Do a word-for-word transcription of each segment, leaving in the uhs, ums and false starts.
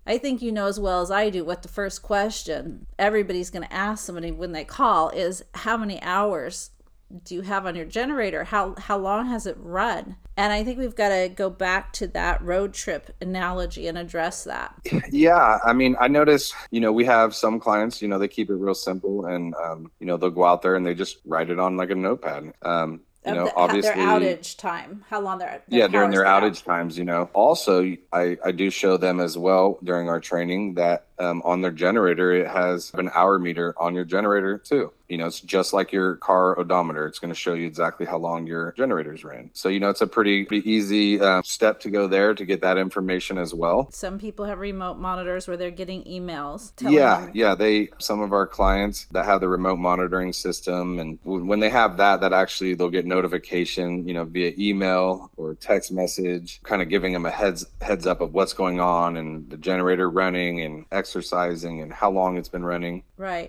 I think you know as well as I do what the first question everybody's going to ask somebody when they call is, how many hours do you have on your generator? How how long has it run? And I think we've got to go back to that road trip analogy and address that. Yeah, I mean, I notice, you know, we have some clients, you know, they keep it real simple, and um, you know, they'll go out there and they just write it on like a notepad. Um, you Of know, the, obviously, their outage time, how long their, their yeah, during power's their been out. outage times, you know. Also, I I do show them as well during our training that um, on their generator it has an hour meter on your generator too. You know, it's just like your car odometer. It's going to show you exactly how long your generators ran. So, you know, it's a pretty, pretty easy uh, step to go there to get that information as well. Some people have remote monitors where they're getting emails telling Yeah, them. yeah. They, some of our clients that have the remote monitoring system, and w- when they have that, that actually they'll get notification, you know, via email or text message, kind of giving them a heads heads up of what's going on and the generator running and exercising and how long it's been running. Right.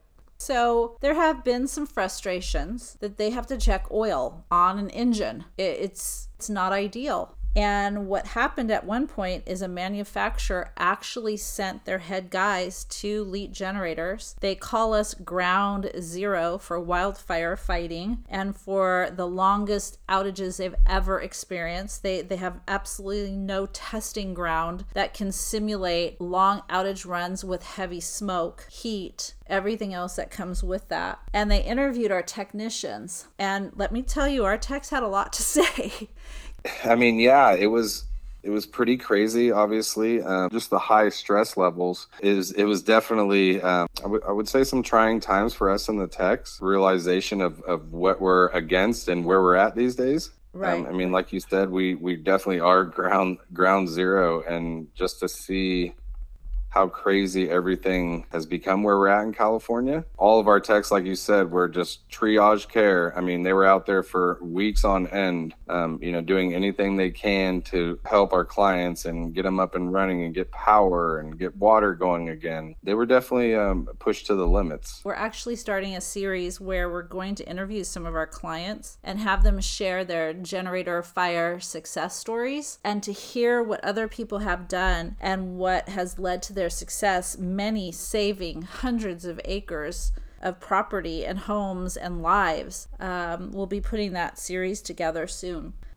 So there have been some frustrations that they have to check oil on an engine. It's it's not ideal. And what happened at one point is a manufacturer actually sent their head guys to Leet Generators. They call us Ground Zero for wildfire fighting and for the longest outages they've ever experienced. They they have absolutely no testing ground that can simulate long outage runs with heavy smoke, heat, everything else that comes with that. And they interviewed our technicians. And let me tell you, our techs had a lot to say. I mean, yeah, it was it was pretty crazy. Obviously, um, just the high stress levels is it was definitely um, I, w- I would say some trying times for us in the techs. Realization of of what we're against and where we're at these days. Right. Um, I mean, like you said, we we definitely are ground ground zero, and just to see how crazy everything has become where we're at in California. All of our techs, like you said, were just triage care. I mean, they were out there for weeks on end, um, you know, doing anything they can to help our clients and get them up and running and get power and get water going again. They were definitely um, pushed to the limits. We're actually starting a series where we're going to interview some of our clients and have them share their generator fire success stories and to hear what other people have done and what has led to their success, many saving hundreds of acres of property and homes and lives. Um, we'll be putting that series together soon.